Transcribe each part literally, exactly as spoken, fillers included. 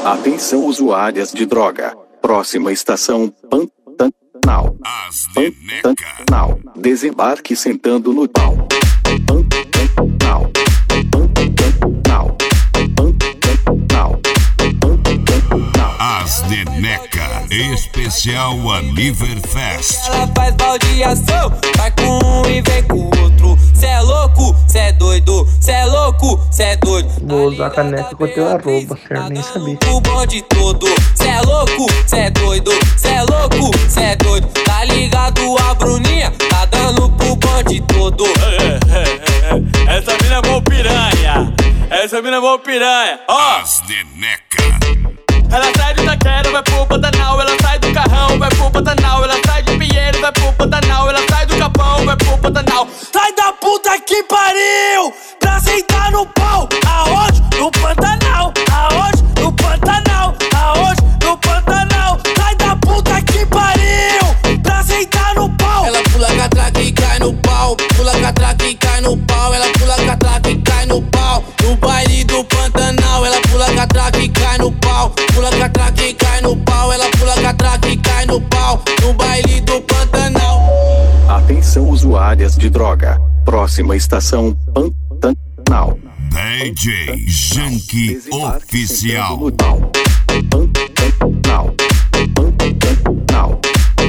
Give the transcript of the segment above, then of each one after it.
Atenção usuárias de droga. Próxima estação Pantanal. Pantanal. Desembarque sentando no pau. Pantanal. Pantanal. Pantanal. Pantanal. As Neneca, especial Aniverfest. Ela faz baldeação, vai com um e vem com o outro. Cê é louco, cê é doido, cê é louco, cê é doido. Vou usar a caneca que eu tenho arroba, quero nem saber. O bonde todo, cê é louco, cê é doido, cê é louco, cê é doido. Tá ligado a Bruninha, tá dando pro bonde todo. Essa mina é mó piranha, essa mina é mó piranha. Ó, As Neneca. ela sai do Taquero, vai pro Pantanal. Ela sai do Carrão, vai pro Pantanal. Ela sai de Pinheiro, vai pro Pantanal. Ela sai do Capão, vai pro Pantanal. Sai da puta que pariu, pra sentar no pau. Aonde? No Pantanal. Aonde? No Pantanal. Aonde? No Pantanal. Sai da puta que pariu, pra sentar no pau. Ela pula catraca e cai no pau. Pula catraca e cai no pau. Ela pula catraca e cai no pau. No baile do Pantanal. Ela pula catraca e cai no pau. Pula catraca e cai no pau. Ela pula catraca e cai no pau. No baile do Pantanal. Atenção usuárias de droga. Próxima estação Pantanal. D J Janky Oficial. Pantanal. Pantanal. Pantanal.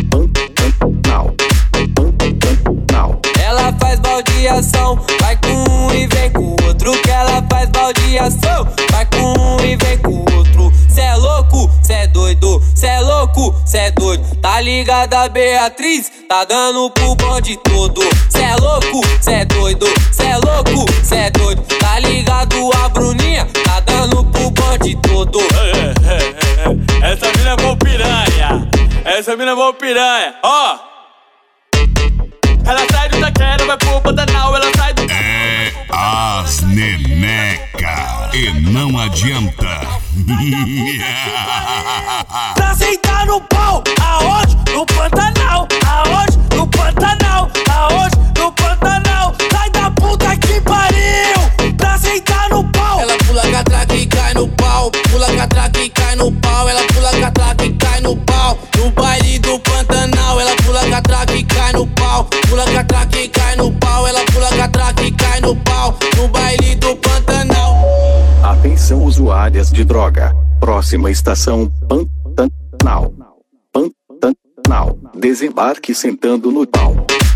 Pantanal. Ela faz baldeação, vai com um e vem com o outro. Que ela faz baldeação, vai com um e vem com o outro. Cê é louco, cê é doido, cê é louco, cê é doido. Tá ligada a Beatriz, tá dando pro bonde todo. Cê é louco, cê é doido, cê é louco, cê é doido. Tá ligado a Bruninha, tá dando pro bonde todo. Essa mina é mó piranha, essa mina é mó piranha. Ó, ela sai do Taquero, vai pro Pantanal. Ela sai do É As Neneca. E não adianta. Pra sentar no pau, aonde? No Pantanal. Aonde? No Pantanal. Aonde? No Pantanal. Sai da puta que pariu, pra sentar no pau. Ela pula catraca e cai no pau. Pula catraca e cai no pau. Ela pula catraca e cai no pau. No baile do Pantanal. Ela pula catraca e cai no pau. Pula catraca e cai no pau. Ela pula catraca e cai no pau. No baile do Pantanal. Atenção usuárias de droga. Próxima estação Pantanal. Pantanal. Desembarque sentando no pau.